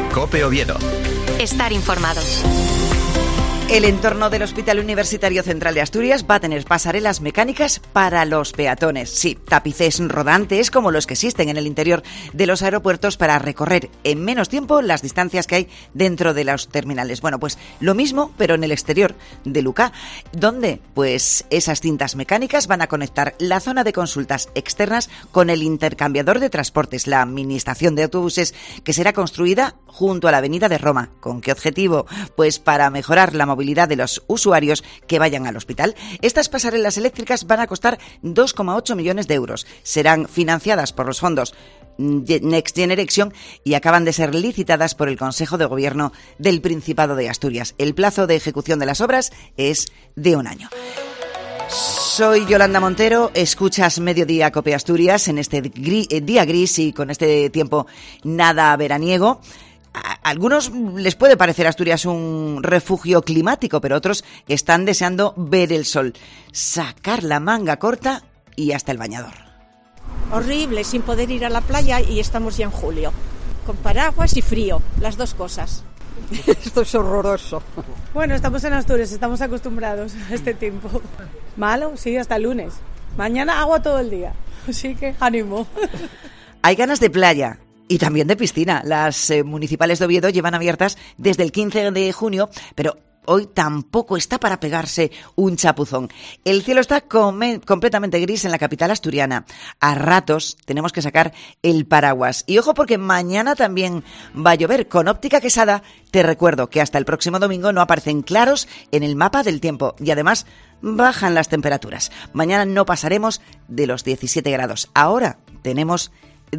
COPE Oviedo. Estar informado. El entorno del Hospital Universitario Central de Asturias va a tener pasarelas mecánicas para los peatones. Sí, tapices rodantes como los que existen en el interior de los aeropuertos para recorrer en menos tiempo las distancias que hay dentro de los terminales. Bueno, pues lo mismo, pero en el exterior de Lucá, donde pues esas cintas mecánicas van a conectar la zona de consultas externas con el intercambiador de transportes, la mini estación de autobuses que será construida junto a la Avenida de Roma. ¿Con qué objetivo? Pues para mejorar la movilidad de los usuarios que vayan al hospital. Estas pasarelas eléctricas van a costar 2,8 millones de euros. Serán financiadas por los fondos Next Generation y acaban de ser licitadas por el Consejo de Gobierno del Principado de Asturias. El plazo de ejecución de las obras es de 1 año. Soy Yolanda Montero, escuchas Mediodía Cope Asturias en este día gris y con este tiempo nada veraniego. A algunos les puede parecer Asturias un refugio climático, pero otros están deseando ver el sol, sacar la manga corta y hasta el bañador. Horrible, sin poder ir a la playa y estamos ya en julio, con paraguas y frío, las dos cosas. Esto es horroroso. Bueno, estamos en Asturias, estamos acostumbrados a este tiempo. Malo, sí, hasta el lunes. Mañana agua todo el día, así que ánimo. Hay ganas de playa. Y también de piscina. Las municipales de Oviedo llevan abiertas desde el 15 de junio, pero hoy tampoco está para pegarse un chapuzón. El cielo está completamente gris en la capital asturiana. A ratos tenemos que sacar el paraguas. Y ojo porque mañana también va a llover. Con Óptica Quesada te recuerdo que hasta el próximo domingo no aparecen claros en el mapa del tiempo. Y además bajan las temperaturas. Mañana no pasaremos de los 17 grados. Ahora tenemos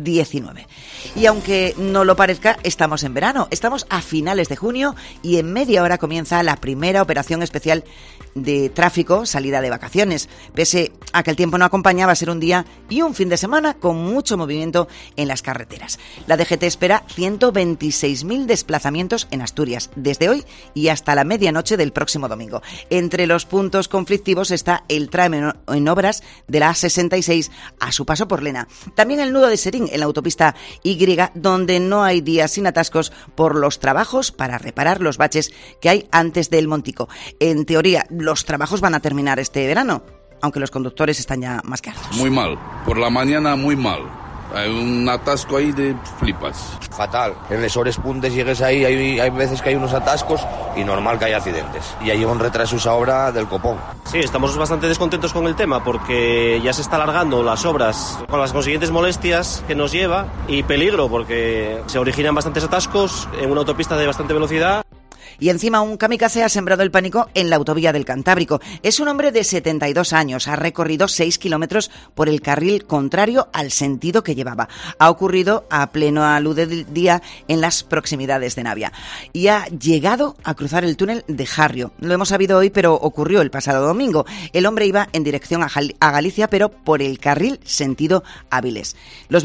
19. Y aunque no lo parezca, estamos en verano. Estamos a finales de junio y en media hora comienza la primera operación especial de tráfico, salida de vacaciones. Pese a que el tiempo no acompaña, va a ser un día y un fin de semana con mucho movimiento en las carreteras. La DGT espera 126.000 desplazamientos en Asturias desde hoy y hasta la medianoche del próximo domingo. Entre los puntos conflictivos está el tramo en obras de la A66 a su paso por Lena. También el nudo de Serín en la autopista Y, donde no hay días sin atascos por los trabajos para reparar los baches que hay antes del Montico. En teoría, los trabajos van a terminar este verano, aunque los conductores están ya más que hartos. Muy mal, por la mañana muy mal. Hay un atasco ahí de flipas. Fatal. En les hores puntes llegues ahí, hay veces que hay unos atascos y normal que haya accidentes. Y ya lleva un retraso esa obra del copón. Sí, estamos bastante descontentos con el tema porque ya se está alargando las obras con las consiguientes molestias que nos lleva y peligro porque se originan bastantes atascos en una autopista de bastante velocidad. Y encima un kamikaze ha sembrado el pánico en la autovía del Cantábrico. Es un hombre de 72 años, ha recorrido 6 kilómetros por el carril contrario al sentido que llevaba. Ha ocurrido a plena luz del día en las proximidades de Navia. Y ha llegado a cruzar el túnel de Jarrio. Lo hemos sabido hoy, pero ocurrió el pasado domingo. El hombre iba en dirección a Galicia, pero por el carril sentido Áviles. Los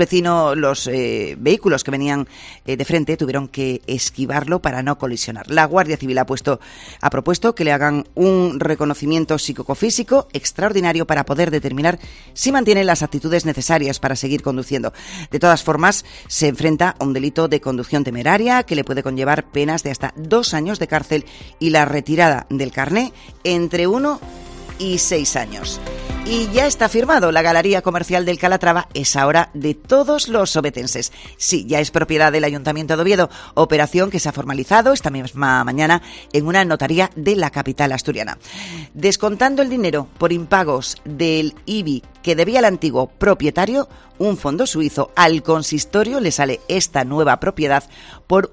vehículos que venían de frente tuvieron que esquivarlo para no colisionar. La Guardia Civil ha propuesto que le hagan un reconocimiento psicofísico extraordinario para poder determinar si mantiene las actitudes necesarias para seguir conduciendo. De todas formas, se enfrenta a un delito de conducción temeraria que le puede conllevar penas de hasta 2 años de cárcel y la retirada del carné entre 1 y 6 años. Y ya está firmado, la Galería Comercial del Calatrava es ahora de todos los obetenses. Sí, ya es propiedad del Ayuntamiento de Oviedo, operación que se ha formalizado esta misma mañana en una notaría de la capital asturiana. Descontando el dinero por impagos del IBI que debía el antiguo propietario, un fondo suizo al consistorio le sale esta nueva propiedad por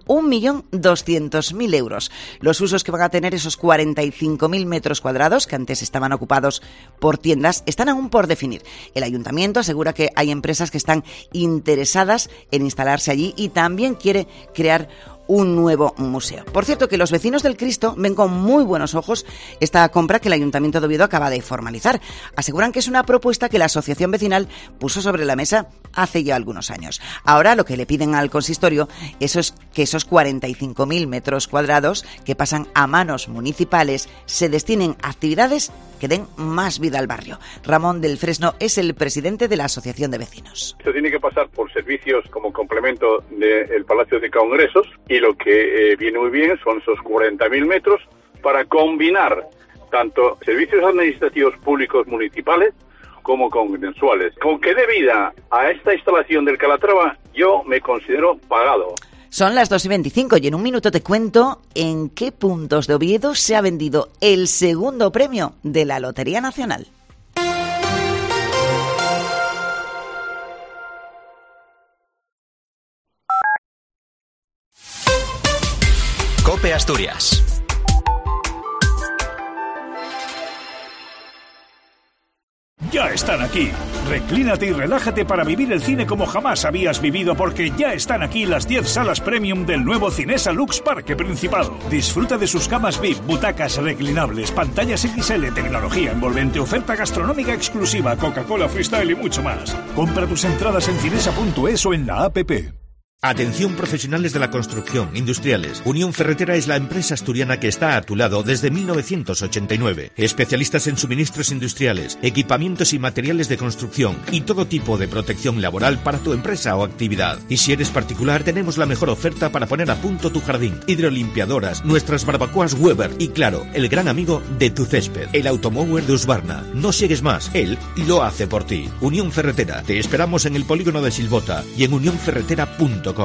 1.200.000 euros. Los usos que van a tener esos 45.000 metros cuadrados que antes estaban ocupados por tiendas están aún por definir. El ayuntamiento asegura que hay empresas que están interesadas en instalarse allí y también quiere crear un nuevo museo. Por cierto, que los vecinos del Cristo ven con muy buenos ojos esta compra que el Ayuntamiento de Oviedo acaba de formalizar. Aseguran que es una propuesta que la asociación vecinal puso sobre la mesa hace ya algunos años. Ahora lo que le piden al consistorio es que esos 45.000 metros cuadrados que pasan a manos municipales se destinen a actividades que den más vida al barrio. Ramón del Fresno es el presidente de la Asociación de Vecinos. Esto tiene que pasar por servicios como complemento del Palacio de Congresos y lo que viene muy bien son esos 40.000 metros para combinar tanto servicios administrativos públicos municipales como convensuales. Con que dé vida a esta instalación del Calatrava, yo me considero pagado. Son las 2:25 y en un minuto te cuento en qué puntos de Oviedo se ha vendido el segundo premio de la Lotería Nacional. COPE Asturias. Ya están aquí. Reclínate y relájate para vivir el cine como jamás habías vivido, porque ya están aquí las 10 salas premium del nuevo Cinesa Lux Parque Principado. Disfruta de sus camas VIP, butacas reclinables, pantallas XL, tecnología envolvente, oferta gastronómica exclusiva, Coca-Cola Freestyle y mucho más. Compra tus entradas en cinesa.es o en la app. Atención profesionales de la construcción, industriales. Unión Ferretera es la empresa asturiana que está a tu lado desde 1989. Especialistas en suministros industriales, equipamientos y materiales de construcción y todo tipo de protección laboral para tu empresa o actividad. Y si eres particular, tenemos la mejor oferta para poner a punto tu jardín. Hidrolimpiadoras, nuestras barbacoas Weber y claro, el gran amigo de tu césped, el Automower de Husqvarna. No sigues más, él lo hace por ti. Unión Ferretera, te esperamos en el polígono de Silvota y en unionferretera.com.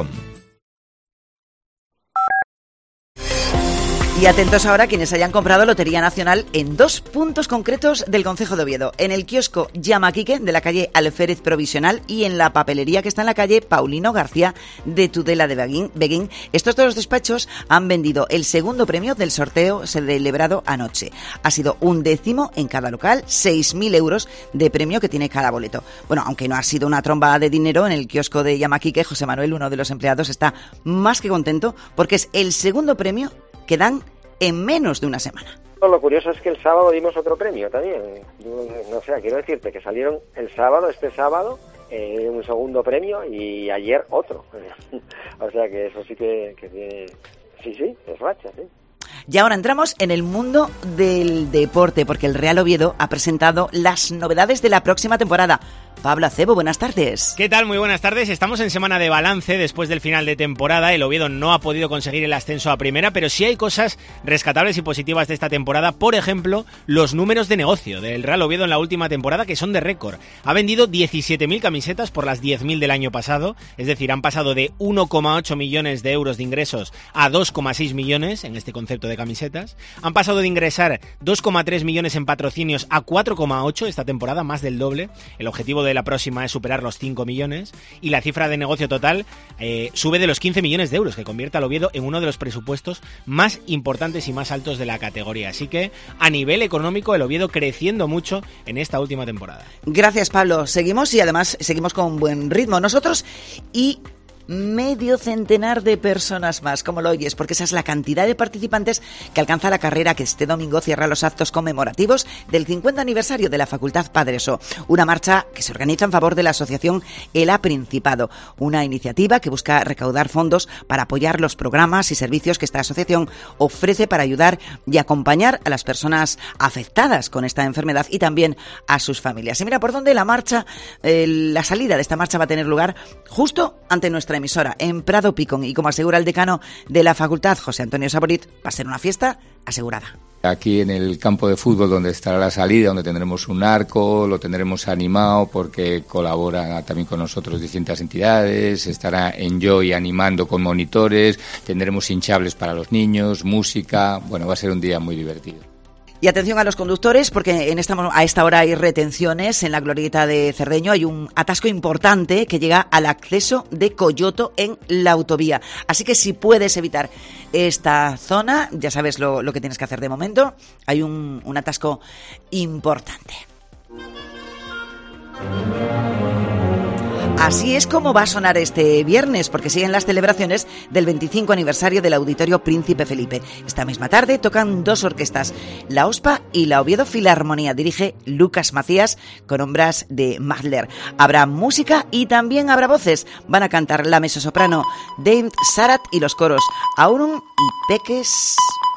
Y atentos ahora quienes hayan comprado Lotería Nacional en 2 puntos concretos del concejo de Oviedo. En el kiosco Llamaquique de la calle Alférez Provisional y en la papelería que está en la calle Paulino García de Tudela de Beguín. Estos 2 despachos han vendido el segundo premio del sorteo celebrado anoche. Ha sido un décimo en cada local, 6.000 euros de premio que tiene cada boleto. Bueno, aunque no ha sido una tromba de dinero, en el kiosco de Llamaquique, José Manuel, uno de los empleados, está más que contento porque es el segundo premio que dan en menos de una semana. Lo curioso es que el sábado dimos otro premio también. No sé, quiero decirte que salieron este sábado, un segundo premio y ayer otro. O sea que eso sí que tiene... Sí, es racha, sí. Y ahora entramos en el mundo del deporte, porque el Real Oviedo ha presentado las novedades de la próxima temporada. Pablo Acebo, buenas tardes. ¿Qué tal? Muy buenas tardes. Estamos en semana de balance después del final de temporada. El Oviedo no ha podido conseguir el ascenso a primera, pero sí hay cosas rescatables y positivas de esta temporada. Por ejemplo, los números de negocio del Real Oviedo en la última temporada, que son de récord. Ha vendido 17.000 camisetas por las 10.000 del año pasado, es decir, han pasado de 1,8 millones de euros de ingresos a 2,6 millones en este concepto de camisetas. Han pasado de ingresar 2,3 millones en patrocinios a 4,8 esta temporada, más del doble. El objetivo de la próxima es superar los 5 millones y la cifra de negocio total sube de los 15 millones de euros, que convierte al Oviedo en uno de los presupuestos más importantes y más altos de la categoría. Así que a nivel económico el Oviedo creciendo mucho en esta última temporada. Gracias, Pablo. Seguimos y además seguimos con buen ritmo nosotros y medio centenar de personas más, como lo oyes, porque esa es la cantidad de participantes que alcanza la carrera que este domingo cierra los actos conmemorativos del 50 aniversario de la Facultad Padreso, una marcha que se organiza en favor de la asociación ELA Principado, una iniciativa que busca recaudar fondos para apoyar los programas y servicios que esta asociación ofrece para ayudar y acompañar a las personas afectadas con esta enfermedad y también a sus familias. Y mira por dónde la marcha, la salida de esta marcha va a tener lugar justo ante nuestra emisora, en Prado Picón, y como asegura el decano de la facultad, José Antonio Saborit, va a ser una fiesta asegurada. Aquí en el campo de fútbol donde estará la salida, donde tendremos un arco, lo tendremos animado porque colaboran también con nosotros distintas entidades, estará Enjoy animando con monitores, tendremos hinchables para los niños, música, bueno, va a ser un día muy divertido. Y atención a los conductores, porque a esta hora hay retenciones en la glorieta de Cerdeño. Hay un atasco importante que llega al acceso de Coyoto en la autovía. Así que si puedes evitar esta zona, ya sabes lo que tienes que hacer de momento. Hay un atasco importante. Así es como va a sonar este viernes, porque siguen las celebraciones del 25 aniversario del Auditorio Príncipe Felipe. Esta misma tarde tocan 2 orquestas, la OSPA y la Oviedo Filarmonía. Dirige Lucas Macías con obras de Mahler. Habrá música y también habrá voces. Van a cantar la mezzosoprano David Sarat y los coros Aurum y Peques